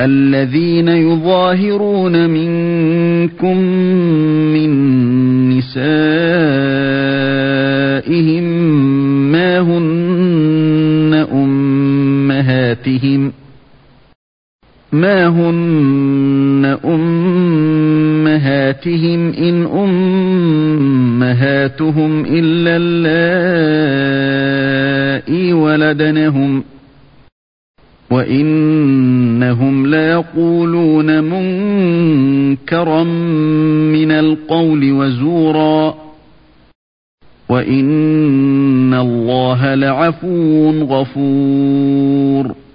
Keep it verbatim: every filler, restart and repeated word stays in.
الذين يظاهرون منكم من نسائهم ما هن أمهاتهم ما هن أمهاتهم إن أمهاتهم إلا اللائي ولدنهم وإنهم ليقولون منكرا من القول وزورا وإن الله لعفو غفور